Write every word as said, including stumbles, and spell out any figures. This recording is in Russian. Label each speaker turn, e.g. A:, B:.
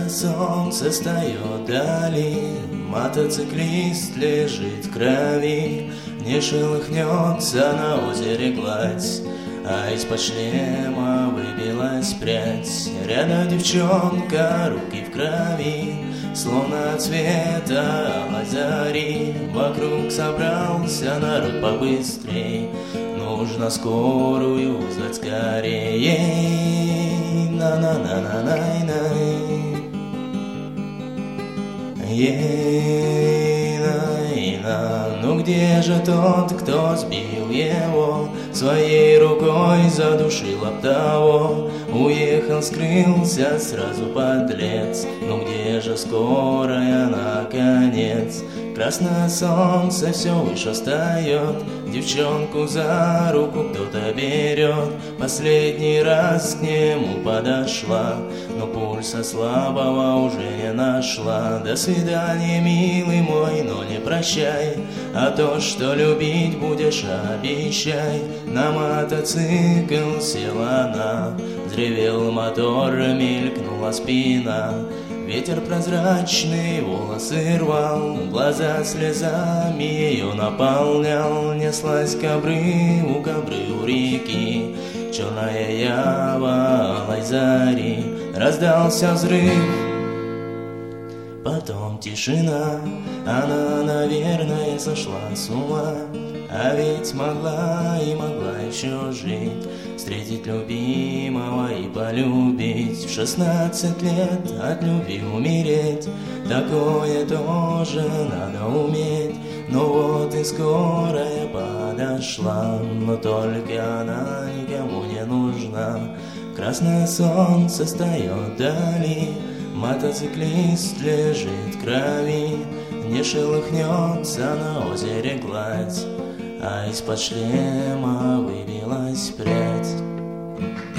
A: Красное солнце встает вдали, мотоциклист лежит в крови, не шелохнется на озере гладь, а из-под шлема выбилась прядь. Рядом девчонка, руки в крови, словно цвета лазари. Вокруг собрался народ побыстрей, нужно скорую вызвать скорее. На-на-на-на-най-най, ей-на-на. Ну где же тот, кто сбил его, своей рукой задушил об того? Уехал, скрылся сразу подлец. Ну где же скорая наконец? Красное солнце все выше встает, девчонку за руку кто-то берет. Последний раз к нему подошла, но пульса слабого уже не нашла. До свидания, милый мой, но не прощай, а то, что любить будешь, обещай. На мотоцикл села она, взревел мотор, мелькнула спина. Ветер прозрачный волосы рвал, глаза слезами ее наполнял. Неслась к обрыву, к обрыву реки, черная ява алой зари. Раздался взрыв, потом тишина. Она, наверное, сошла с ума, а ведь могла и могла еще жить, встретить любимого и полюбить. В шестнадцать лет от любви умереть, такое тоже надо уметь. Но вот и скорая подошла, но только она никому не нужна. Красное солнце встает вдали, мотоциклист лежит в крови, не шелохнется на озере гладь, а из-под шлема выбилась прядь.